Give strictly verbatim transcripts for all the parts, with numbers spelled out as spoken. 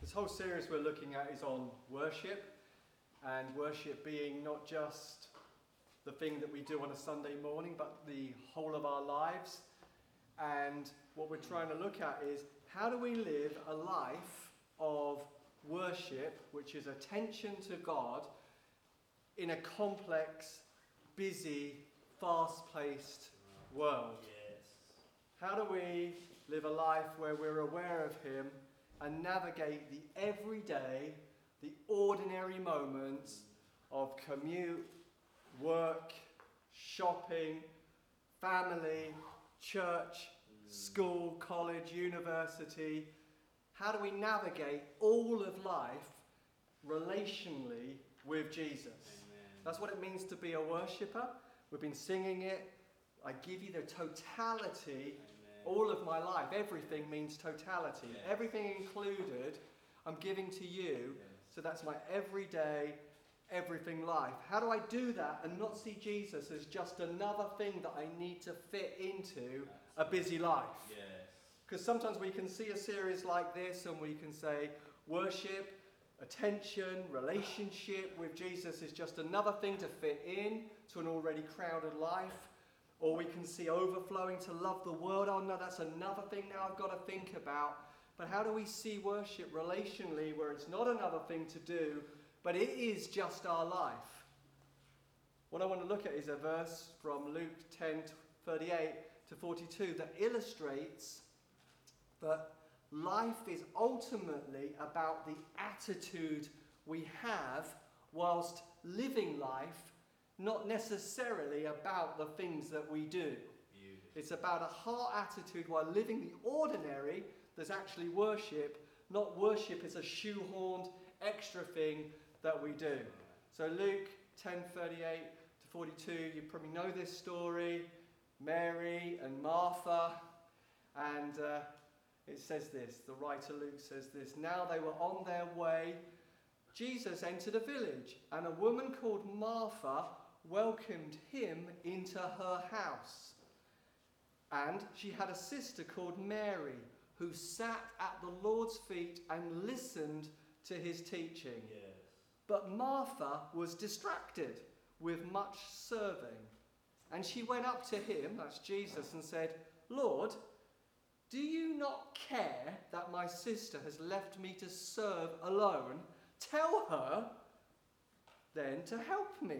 This whole series we're looking at is on worship, and worship being not just the thing that we do on a Sunday morning, but the whole of our lives. And what we're trying to look at is, how do we live a life of worship, which is attention to God, in a complex, busy, fast-paced world? Yes. How do we live a life where we're aware of Him and navigate the everyday, the ordinary moments of commute, work, shopping, family, church, school, college, university? How do we navigate all of life relationally with Jesus? Amen. That's what it means to be a worshipper. We've been singing it. I give you the totality. All of my life, everything means totality. Yes. Everything included, I'm giving to you. Yes. So that's my everyday, everything life. How do I do that and not see Jesus as just another thing that I need to fit into a busy life? Yes. Because sometimes we can see a series like this and we can say worship, attention, relationship with Jesus is just another thing to fit in to an already crowded life. Or we can see overflowing to love the world. Oh no, that's another thing now I've got to think about. But how do we see worship relationally where it's not another thing to do, but it is just our life? What I want to look at is a verse from Luke ten, thirty-eight to forty-two that illustrates that life is ultimately about the attitude we have whilst living life, not necessarily about the things that we do. Beautiful. It's about a heart attitude while living the ordinary. There's actually worship, not worship as a shoehorned extra thing that we do. So Luke ten, thirty-eight to forty-two, you probably know this story. Mary and Martha, and uh, it says this, the writer Luke says this, now they were on their way. Jesus entered a village, and a woman called Martha welcomed him into her house. And she had a sister called Mary, who sat at the Lord's feet and listened to his teaching. Yes. But Martha was distracted with much serving. And she went up to him, that's Jesus, and said, Lord, do you not care that my sister has left me to serve alone? Tell her then to help me.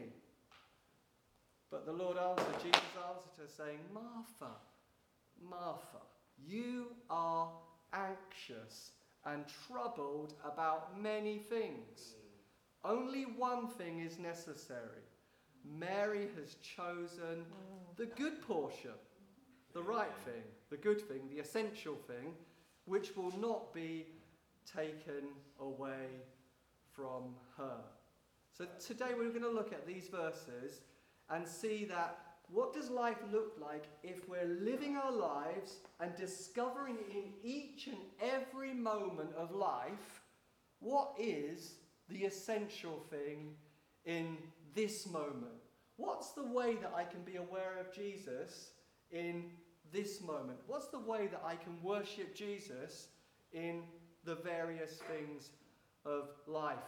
But the Lord answered, Jesus answered her, saying, Martha, Martha, you are anxious and troubled about many things. Mm. Only one thing is necessary. Mary has chosen the good portion, the right thing, the good thing, the essential thing, which will not be taken away from her. So today we're going to look at these verses and see that what does life look like if we're living our lives and discovering in each and every moment of life what is the essential thing in this moment. What's the way that I can be aware of Jesus in this moment? What's the way that I can worship Jesus in the various things of life?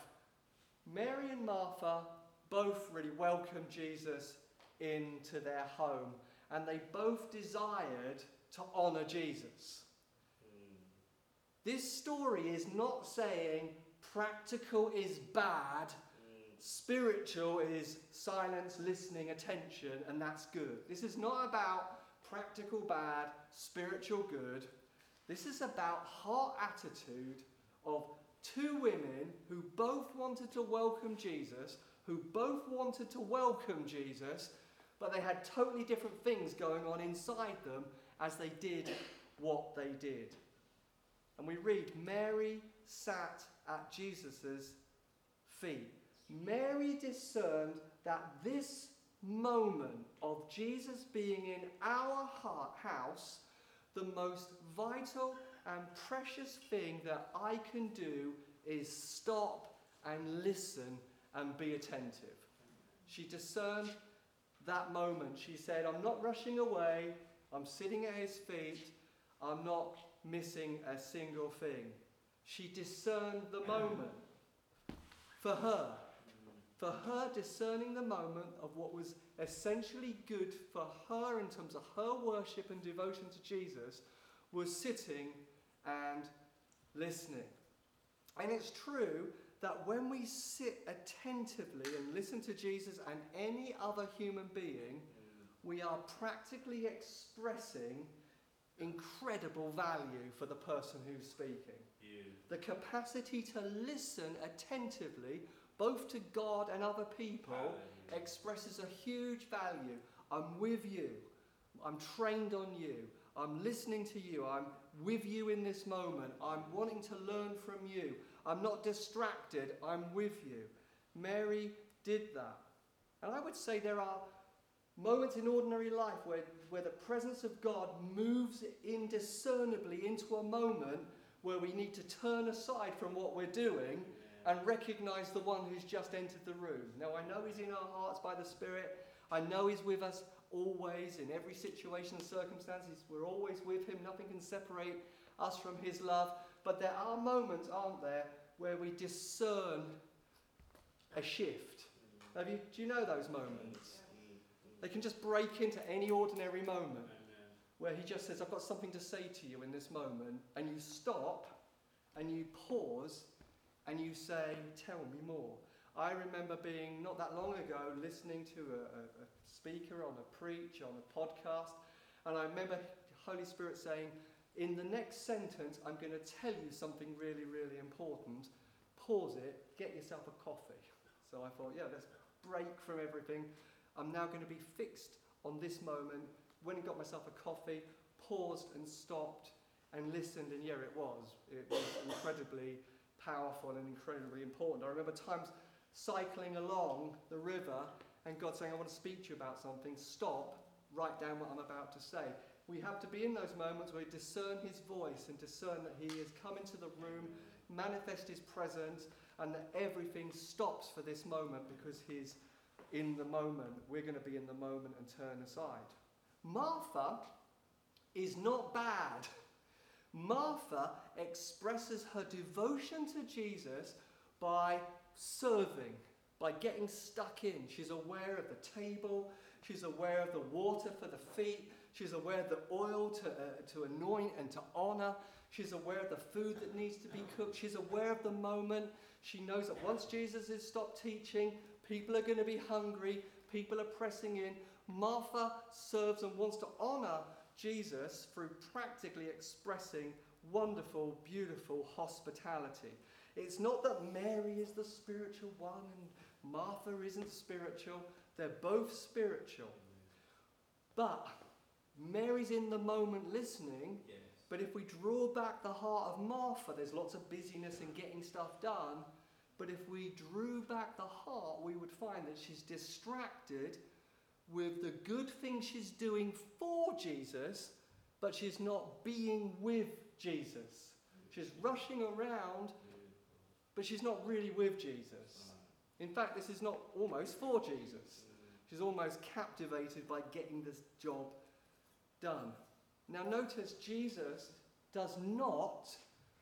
Mary and Martha both really welcomed Jesus into their home, and they both desired to honour Jesus. Mm. This story is not saying practical is bad, mm. spiritual is silence, listening, attention, and that's good. This is not about practical bad, spiritual good. This is about heart attitude of two women who both wanted to welcome Jesus, who both wanted to welcome Jesus, but they had totally different things going on inside them as they did what they did. And we read, Mary sat at Jesus' feet. Mary discerned that this moment of Jesus being in our heart, house, the most vital and precious thing that I can do is stop and listen and be attentive. She discerned that moment. She said, I'm not rushing away, I'm sitting at his feet, I'm not missing a single thing. She discerned the moment for her. For her, discerning the moment of what was essentially good for her in terms of her worship and devotion to Jesus was sitting and listening. And it's true that when we sit attentively and listen to Jesus and any other human being, we are practically expressing incredible value for the person who's speaking. Yeah. The capacity to listen attentively, both to God and other people, Hallelujah. Expresses a huge value. I'm with you. I'm trained on you. I'm listening to you. I'm with you in this moment. I'm wanting to learn from you. I'm not distracted. I'm with you. Mary did that. And I would say there are moments in ordinary life where, where the presence of God moves indiscernibly into a moment where we need to turn aside from what we're doing and recognize the one who's just entered the room. Now, I know he's in our hearts by the Spirit. I know he's with us always in every situation and circumstances. We're always with him. Nothing can separate us from his love. But there are moments, aren't there, where we discern a shift. Have you, do you know those moments? They can just break into any ordinary moment where he just says, I've got something to say to you in this moment. And you stop and you pause and you say, tell me more. I remember being, not that long ago, listening to a, a, a speaker on a preach, on a podcast. And I remember Holy Spirit saying, in the next sentence, I'm going to tell you something really, really important. Pause it, get yourself a coffee. So I thought, yeah, let's break from everything. I'm now going to be fixed on this moment. Went and got myself a coffee, paused and stopped and listened, and yeah, it was. It was incredibly powerful and incredibly important. I remember times cycling along the river and God saying, I want to speak to you about something. Stop, write down what I'm about to say. We have to be in those moments where we discern his voice and discern that he has come into the room, manifest his presence, and that everything stops for this moment because he's in the moment. We're going to be in the moment and turn aside. Martha is not bad. Martha expresses her devotion to Jesus by serving, by getting stuck in. She's aware of the table. She's aware of the water for the feet. She's aware of the oil to, uh, to anoint and to honor. She's aware of the food that needs to be cooked. She's aware of the moment. She knows that once Jesus has stopped teaching, people are going to be hungry. People are pressing in. Martha serves and wants to honor Jesus through practically expressing wonderful, beautiful hospitality. It's not that Mary is the spiritual one and Martha isn't spiritual. They're both spiritual. But Mary's in the moment listening. Yes. But if we draw back the heart of Martha, there's lots of busyness and getting stuff done. But if we drew back the heart, we would find that she's distracted with the good thing she's doing for Jesus, but she's not being with Jesus. She's rushing around, but she's not really with Jesus. In fact, this is not almost for Jesus. She's almost captivated by getting this job done. Now notice Jesus does not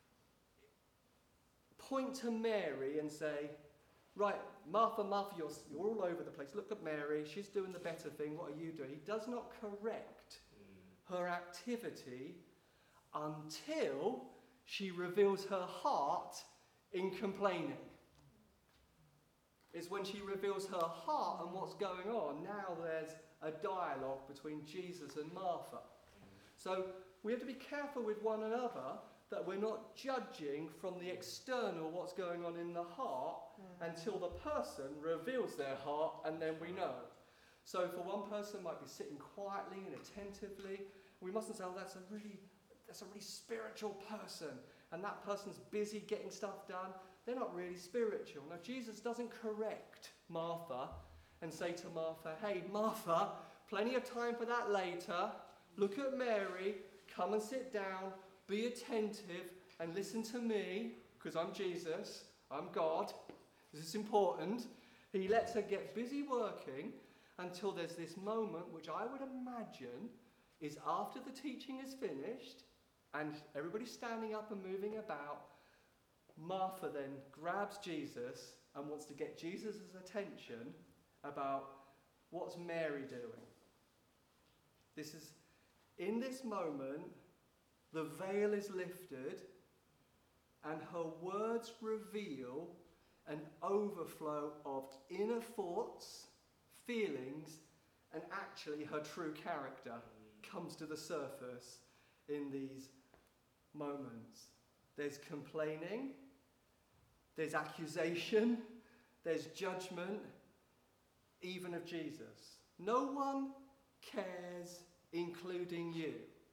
point to Mary and say, right, Martha, Martha, you're, you're all over the place. Look at Mary. She's doing the better thing. What are you doing? He does not correct her activity until she reveals her heart in complaining. It's when she reveals her heart and what's going on. Now there's a dialogue between Jesus and Martha. So we have to be careful with one another that we're not judging from the external what's going on in the heart mm. until the person reveals their heart, and then we know. So for one person might be sitting quietly and attentively. We mustn't say, oh, that's a really, that's a really spiritual person, and that person's busy getting stuff done. They're not really spiritual. Now, Jesus doesn't correct Martha and say to Martha, hey, Martha, plenty of time for that later. Look at Mary, come and sit down, be attentive and listen to me, because I'm Jesus, I'm God. This is important. He lets her get busy working until there's this moment, which I would imagine is after the teaching is finished and everybody's standing up and moving about. Martha then grabs Jesus and wants to get Jesus' attention about what's Mary doing. This is, in this moment, the veil is lifted and her words reveal an overflow of inner thoughts, feelings, and actually her true character comes to the surface in these moments. There's complaining, there's accusation, there's judgment, even of Jesus. No one cares, including you.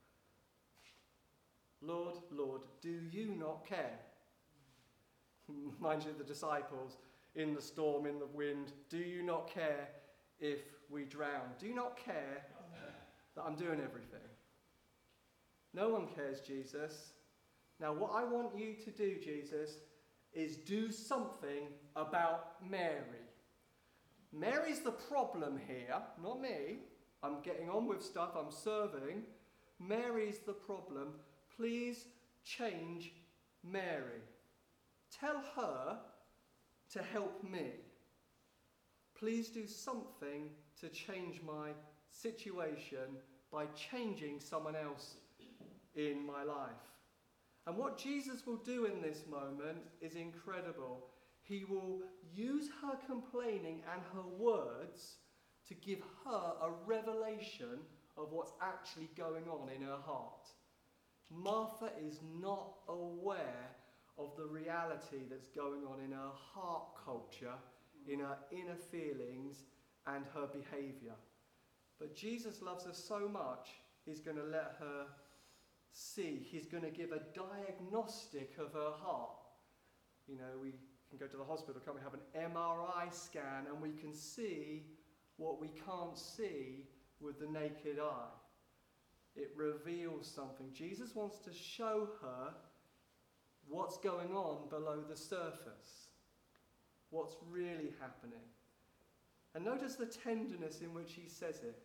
Lord, Lord, do you not care? Mind you, the disciples in the storm, in the wind, do you not care if we drown? Do you not care that I'm doing everything? No one cares, Jesus. Now, what I want you to do, Jesus, is do something about Mary. Mary's the problem here, not me. I'm getting on with stuff, I'm serving. Mary's the problem. Please change Mary. Tell her to help me. Please do something to change my situation by changing someone else in my life. And what Jesus will do in this moment is incredible. He will use her complaining and her words to give her a revelation of what's actually going on in her heart. Martha is not aware of the reality that's going on in her heart culture, in her inner feelings and her behaviour. But Jesus loves her so much, he's going to let her see. He's going to give a diagnostic of her heart. You know, we can go to the hospital, can't we, have an M R I scan and we can see what we can't see with the naked eye. It reveals something. Jesus wants to show her what's going on below the surface, what's really happening. And notice the tenderness in which he says it.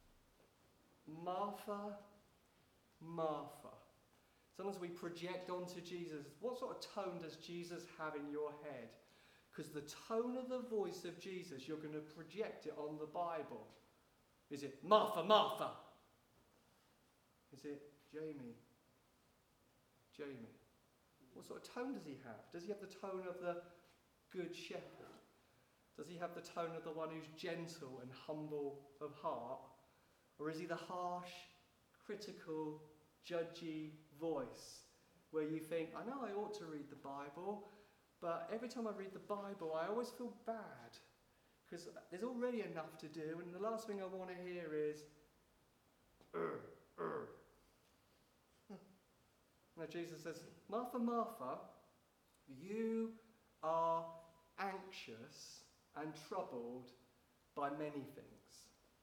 Martha, Martha. Sometimes we project onto Jesus. What sort of tone does Jesus have in your head? Because the tone of the voice of Jesus, you're going to project it on the Bible. Is it Martha, Martha? Is it Jamie? Jamie. What sort of tone does he have? Does he have the tone of the good shepherd? Does he have the tone of the one who's gentle and humble of heart? Or is he the harsh, critical, judgy voice where you think, I know I ought to read the Bible, but every time I read the Bible I always feel bad because there's already enough to do and the last thing I want to hear is, Ur, Ur. Now Jesus says, Martha, Martha, you are anxious and troubled by many things.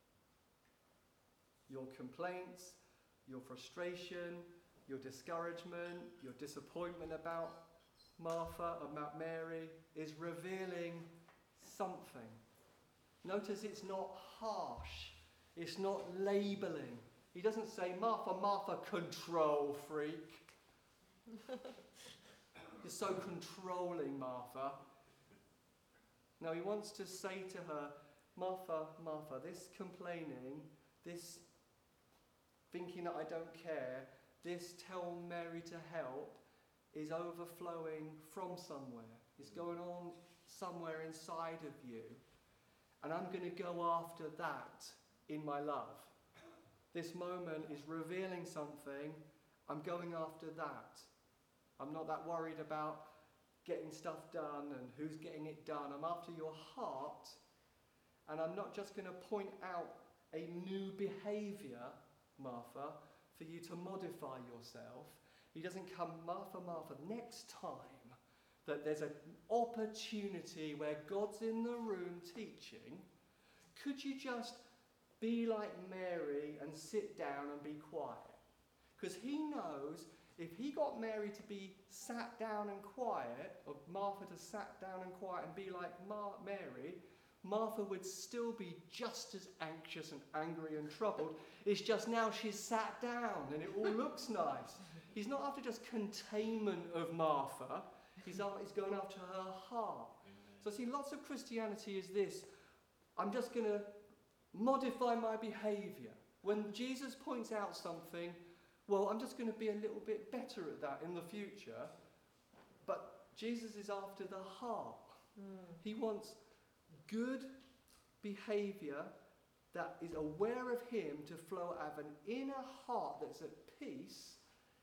Your complaints, your frustration, your discouragement, your disappointment about Martha, about Mary, is revealing something. Notice it's not harsh. It's not labelling. He doesn't say, Martha, Martha, control freak. You're so controlling, Martha. No, he wants to say to her, Martha, Martha, this complaining, this thinking that I don't care, this tell Mary to help is overflowing from somewhere. It's going on somewhere inside of you. And I'm going to go after that in my love. This moment is revealing something. I'm going after that. I'm not that worried about getting stuff done and who's getting it done. I'm after your heart. And I'm not just going to point out a new behaviour, Martha, for you to modify yourself. He doesn't come, Martha, Martha, next time that there's an opportunity where God's in the room teaching, could you just be like Mary and sit down and be quiet? Because he knows if he got Mary to be sat down and quiet, or Martha to sat down and quiet and be like Mar- Mary, Martha would still be just as anxious and angry and troubled. It's just now she's sat down and it all looks nice. He's not after just containment of Martha. He's, he's going after her heart. Amen. So I see lots of Christianity is this. I'm just going to modify my behaviour. When Jesus points out something, well, I'm just going to be a little bit better at that in the future. But Jesus is after the heart. Mm. He wants good behaviour that is aware of him to flow out of an inner heart that's at peace,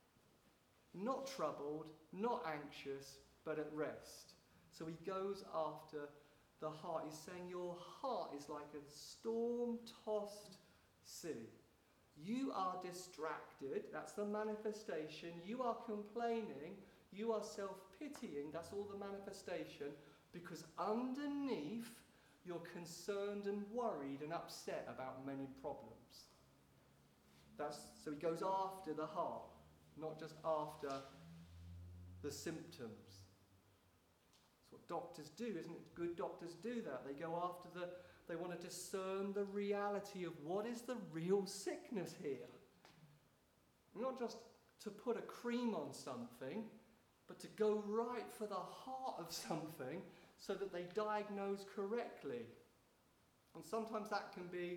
not troubled, not anxious, but at rest. So he goes after the heart. He's saying your heart is like a storm-tossed sea. You are distracted, that's the manifestation. You are complaining, you are self-pitying, that's all the manifestation, because underneath you're concerned and worried and upset about many problems. That's, so he goes after the heart, not just after the symptoms. That's what doctors do, isn't it? Good doctors do that. They go after the, they want to discern the reality of what is the real sickness here. Not just to put a cream on something, but to go right for the heart of something so that they diagnose correctly. And sometimes that can be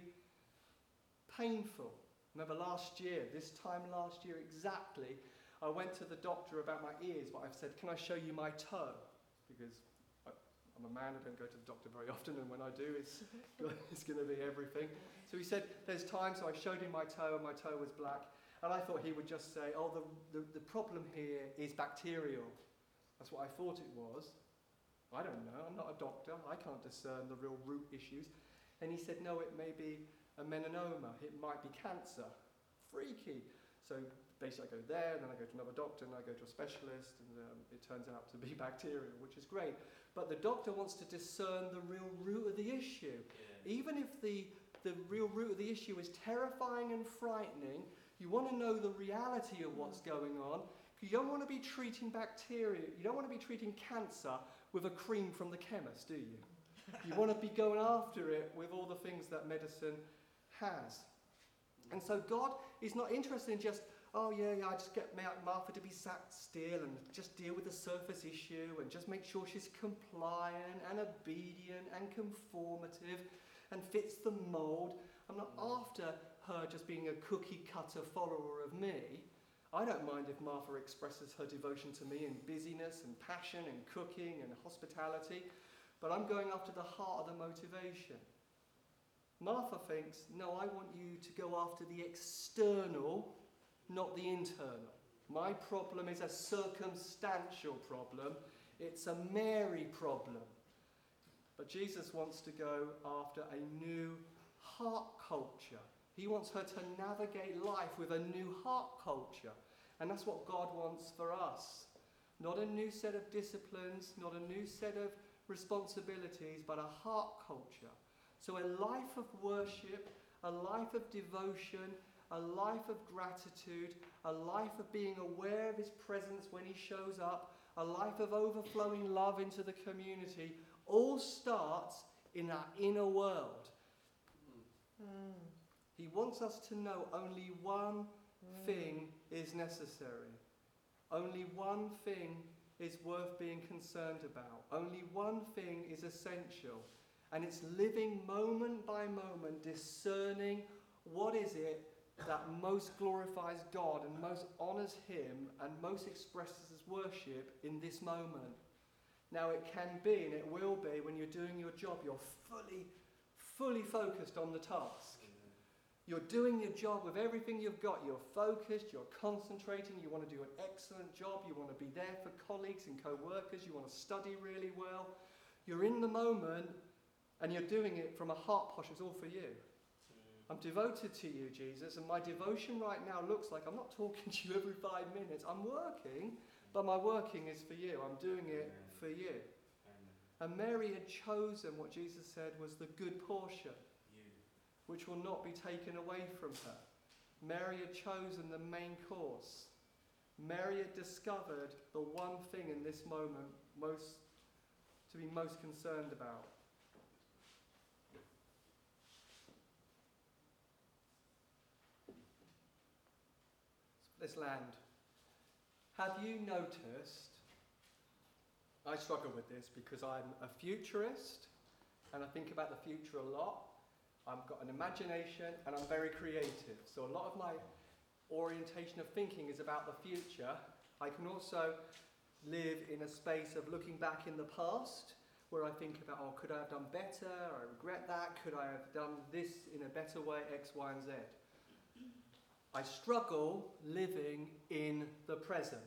painful. Remember last year, this time last year exactly, I went to the doctor about my ears, but I've said, can I show you my toe? Because I, I'm a man, I don't go to the doctor very often, and when I do, it's, it's going to be everything. So he said, there's time, so I showed him my toe, and my toe was black. And I thought he would just say, oh, the, the, the problem here is bacterial. That's what I thought it was. I don't know, I'm not a doctor, I can't discern the real root issues. And he said, no, it may be a melanoma, it might be cancer. Freaky. So basically I go there, and then I go to another doctor, and I go to a specialist, and um, it turns out to be bacterial, which is great. But the doctor wants to discern the real root of the issue. Yeah. Even if the, the real root of the issue is terrifying and frightening, you want to know the reality of what's going on. You don't want to be treating bacteria, you don't want to be treating cancer with a cream from the chemist, do you? You want to be going after it with all the things that medicine has. And so God is not interested in just, oh yeah, yeah, I just get Martha to be sat still and just deal with the surface issue and just make sure she's compliant and obedient and conformative and fits the mould. I'm not after her just being a cookie cutter follower of me. I don't mind if Martha expresses her devotion to me in busyness and passion and cooking and hospitality, but I'm going after the heart of the motivation. Martha thinks, no, I want you to go after the external, not the internal. My problem is a circumstantial problem. It's a Mary problem. But Jesus wants to go after a new heart culture. He wants her to navigate life with a new heart culture. And that's what God wants for us. Not a new set of disciplines, not a new set of responsibilities, but a heart culture. So a life of worship, a life of devotion, a life of gratitude, a life of being aware of his presence when he shows up, a life of overflowing love into the community, all starts in our inner world. Mm. He wants us to know only one mm. thing is necessary. Only one thing is worth being concerned about. Only one thing is essential. And it's living moment by moment, discerning what is it that most glorifies God and most honours him and most expresses his worship in this moment. Now it can be, and it will be, when you're doing your job, you're fully, fully focused on the task. You're doing your job with everything you've got. You're focused, you're concentrating, you want to do an excellent job, you want to be there for colleagues and co-workers, you want to study really well. You're in the moment, and you're doing it from a heart posture. It's all for you. I'm devoted to you, Jesus, and my devotion right now looks like I'm not talking to you every five minutes. I'm working, but my working is for you. I'm doing it for you. And Mary had chosen what Jesus said was the good portion, which will not be taken away from her. Mary had chosen the main course. Mary had discovered the one thing in this moment most to be most concerned about. This land. Have you noticed I struggle with this because I'm a futurist and I think about the future a lot. I've got an imagination and I'm very creative. So a lot of my orientation of thinking is about the future. I can also live in a space of looking back in the past where I think about, oh, could I have done better? I regret that. Could I have done this in a better way? X, Y, and Z. I struggle living in the present.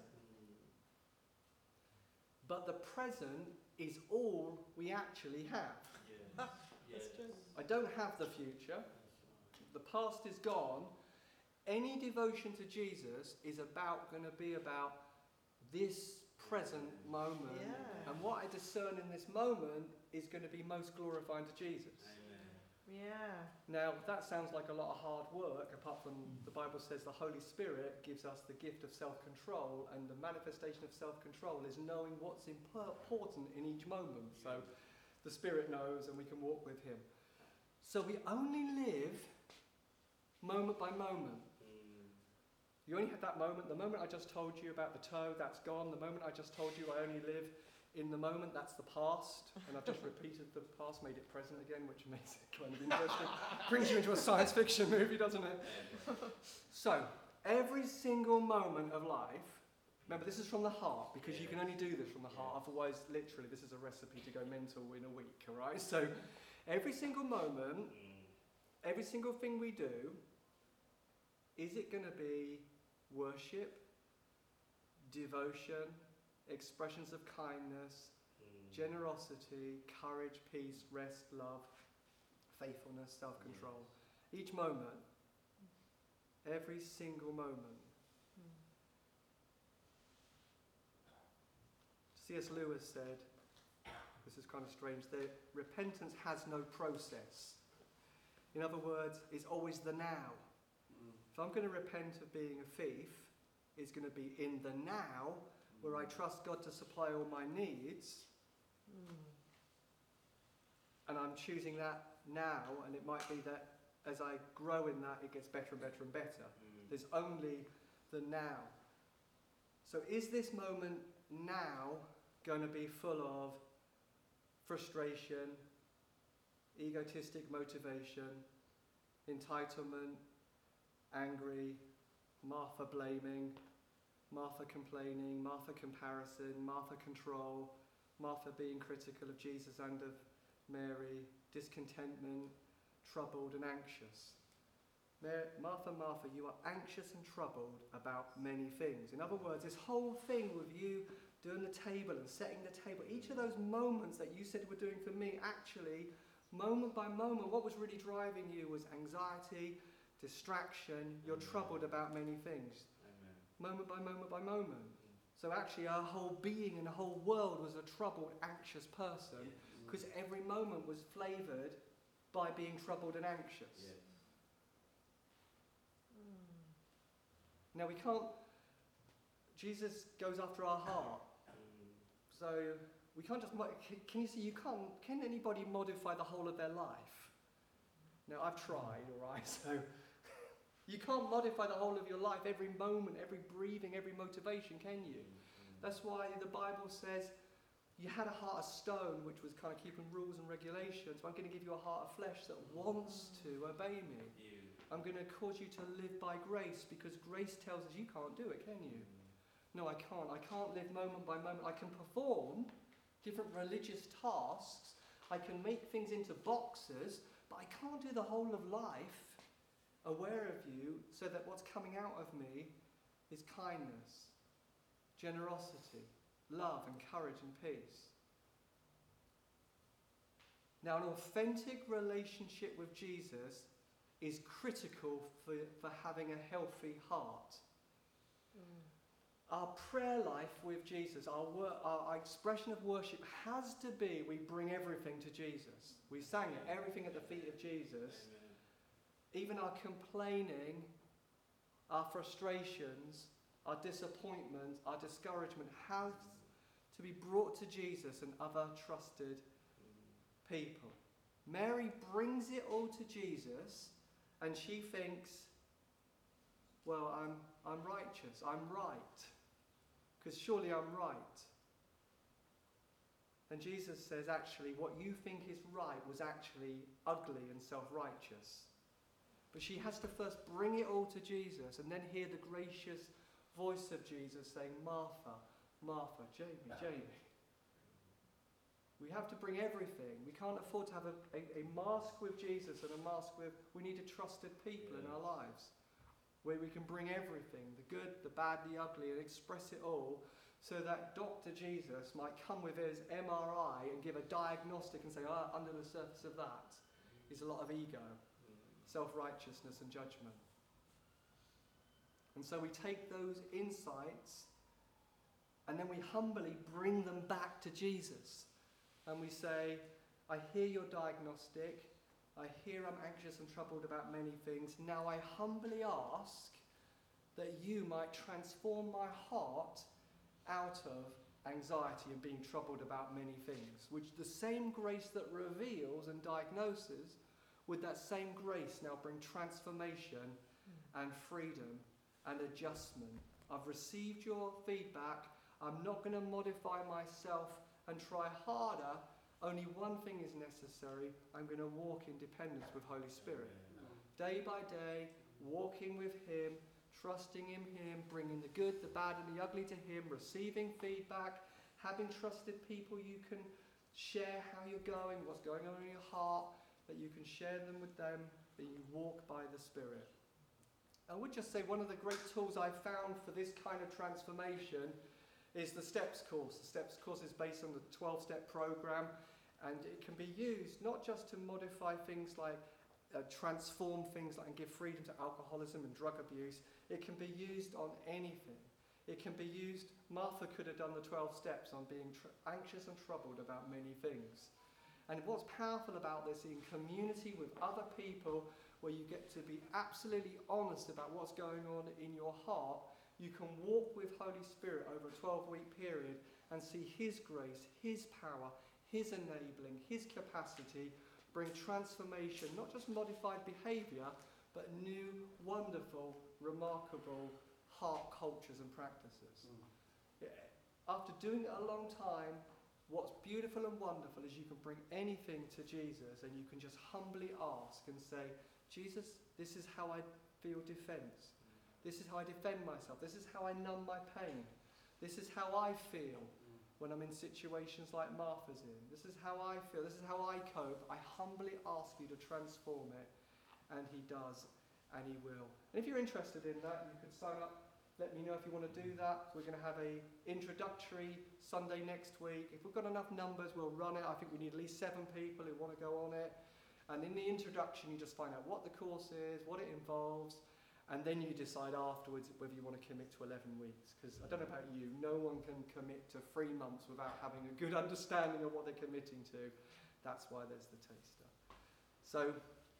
But the present is all we actually have. Yeah. That's true. I don't have the future. The past is gone. Any devotion to Jesus is about going to be about this present moment. Yeah. And what I discern in this moment is going to be most glorifying to Jesus. Yeah. Now, that sounds like a lot of hard work, apart from the Bible says the Holy Spirit gives us the gift of self-control, and the manifestation of self-control is knowing what's important in each moment. So the Spirit knows and we can walk with Him. So we only live moment by moment. You only have that moment. The moment I just told you about the toe, that's gone. The moment I just told you I only live in the moment, that's the past. And I've just repeated the past, made it present again, which makes it kind of interesting. Brings you into a science fiction movie, doesn't it? So, every single moment of life, remember this is from the heart, because you can only do this from the heart. Otherwise, literally, this is a recipe to go mental in a week, all right? So, every single moment, every single thing we do, is it going to be worship, devotion, expressions of kindness, mm. generosity, courage, peace, rest, love, faithfulness, self-control? Mm. Each moment, every single moment. Mm. C S Lewis said, this is kind of strange, that repentance has no process. In other words, it's always the now. If I'm going to repent of being a thief, it's going to be in the now, where I trust God to supply all my needs. Mm. And I'm choosing that now, and it might be that as I grow in that, it gets better and better and better. Mm. There's only the now. So is this moment now going to be full of frustration, egotistic motivation, entitlement, angry, Martha blaming, Martha complaining, Martha comparison, Martha control, Martha being critical of Jesus and of Mary, discontentment, troubled and anxious. Mar- Martha, Martha, you are anxious and troubled about many things. In other words, this whole thing with you doing the table and setting the table, each of those moments that you said were doing for me, actually, moment by moment, what was really driving you was anxiety, distraction. You're troubled about many things. Amen. Moment by moment by moment. So actually our whole being and the whole world was a troubled, anxious person, because yes. every moment was flavoured by being troubled and anxious. Yes. Mm. Now we can't, Jesus goes after our heart. Mm. So we can't just, can you see, you can't, can anybody modify the whole of their life? Now I've tried, all right, so you can't modify the whole of your life, every moment, every breathing, every motivation, can you? Mm-hmm. That's why the Bible says you had a heart of stone, which was kind of keeping rules and regulations, but I'm going to give you a heart of flesh that wants to obey me. You. I'm going to cause you to live by grace, because grace tells us you can't do it, can you? Mm-hmm. No, I can't. I can't live moment by moment. I can perform different religious tasks. I can make things into boxes, but I can't do the whole of life aware of you, so that what's coming out of me is kindness, generosity, love and courage and peace. Now, an authentic relationship with Jesus is critical for, for having a healthy heart. Mm. Our prayer life with Jesus, our, wor- our, our expression of worship has to be, we bring everything to Jesus. We sang it, everything at the feet of Jesus. Amen. Even our complaining, our frustrations, our disappointment, our discouragement has to be brought to Jesus and other trusted people. Mary brings it all to Jesus, and she thinks, well, I'm, I'm righteous, I'm right, because surely I'm right. then Jesus says actually what you think is right was actually ugly and self-righteous. But she has to first bring it all to Jesus and then hear the gracious voice of Jesus saying, Martha, Martha, Jamie, Jamie. We have to bring everything. We can't afford to have a, a, a mask with Jesus and a mask with, we need a trusted people in our lives where we can bring everything, the good, the bad, the ugly, and express it all so that Doctor Jesus might come with his M R I and give a diagnostic and say, oh, under the surface of that is a lot of ego, self-righteousness and judgment. And so we take those insights and then we humbly bring them back to Jesus. And we say, I hear your diagnostic. I hear I'm anxious and troubled about many things. Now I humbly ask that you might transform my heart out of anxiety and being troubled about many things. Which the same grace that reveals and diagnoses, would that same grace now bring transformation mm. and freedom and adjustment. I've received your feedback. I'm not going to modify myself and try harder. Only one thing is necessary. I'm going to walk in dependence with Holy Spirit. Day by day, walking with him, trusting in him, bringing the good, the bad and the ugly to him, receiving feedback, having trusted people you can share how you're going, what's going on in your heart, that you can share them with them, that you walk by the Spirit. I would just say one of the great tools I've found for this kind of transformation is the STEPS course. The STEPS course is based on the twelve-step program, and it can be used not just to modify things like uh, transform things like and give freedom to alcoholism and drug abuse. It can be used on anything. It can be used, Martha could have done the twelve steps on being tr- anxious and troubled about many things. And what's powerful about this, in community with other people, where you get to be absolutely honest about what's going on in your heart, you can walk with Holy Spirit over a twelve-week period and see his grace, his power, his enabling, his capacity bring transformation, not just modified behaviour, but new, wonderful, remarkable heart cultures and practices. Mm. Yeah. After doing it a long time, what's beautiful and wonderful is you can bring anything to Jesus and you can just humbly ask and say, Jesus, this is how I feel defence. This is how I defend myself. This is how I numb my pain. This is how I feel when I'm in situations like Martha's in. This is how I feel. This is how I cope. I humbly ask you to transform it. And he does, and he will. And if you're interested in that, you can sign up. Let me know if you want to do that. We're going to have a introductory Sunday next week. If we've got enough numbers, we'll run it. I think we need at least seven people who want to go on it. And in the introduction, you just find out what the course is, what it involves, and then you decide afterwards whether you want to commit to eleven weeks. Because I don't know about you, no one can commit to three months without having a good understanding of what they're committing to. That's why there's the taster. So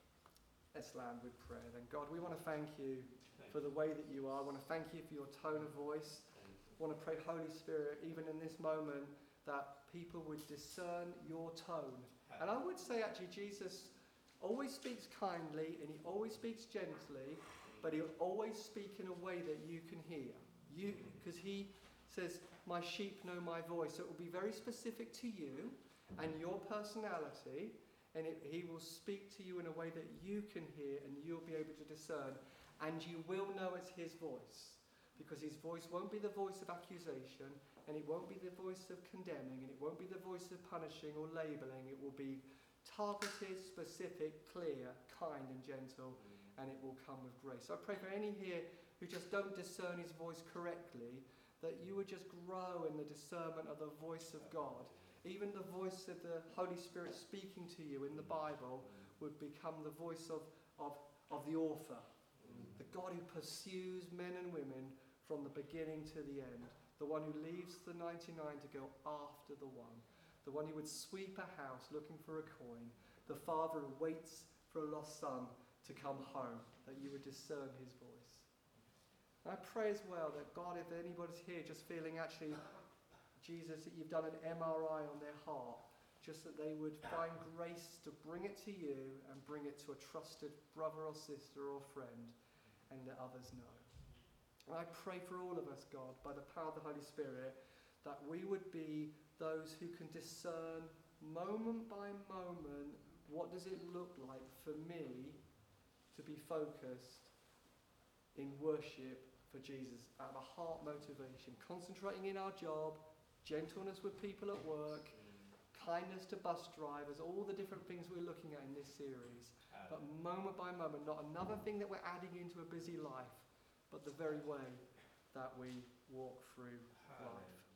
let's land with prayer then. God, we want to thank you for the way that you are. I want to thank you for your tone of voice. I want to pray, Holy Spirit, even in this moment, that people would discern your tone. And I would say, actually, Jesus always speaks kindly and he always speaks gently, but he'll always speak in a way that you can hear. You, because he says, my sheep know my voice. So it will be very specific to you and your personality, and it, he will speak to you in a way that you can hear and you'll be able to discern. And you will know it's his voice, because his voice won't be the voice of accusation, and it won't be the voice of condemning, and it won't be the voice of punishing or labelling. It will be targeted, specific, clear, kind and gentle, and it will come with grace. So I pray for any here who just don't discern his voice correctly, that you would just grow in the discernment of the voice of God. Even the voice of the Holy Spirit speaking to you in the Bible would become the voice of, of, of the author. The God who pursues men and women from the beginning to the end. The one who leaves the ninety-nine to go after the one. The one who would sweep a house looking for a coin. The father who waits for a lost son to come home. That you would discern his voice. And I pray as well that God, if anybody's here just feeling actually, Jesus, that you've done an M R I on their heart, just that they would find grace to bring it to you and bring it to a trusted brother or sister or friend, and let others know. And I pray for all of us, God, by the power of the Holy Spirit, that we would be those who can discern moment by moment, what does it look like for me to be focused in worship for Jesus, out of a heart motivation, concentrating in our job, gentleness with people at work, kindness to bus drivers, all the different things we're looking at in this series. But moment by moment, not another thing that we're adding into a busy life, but the very way that we walk through life.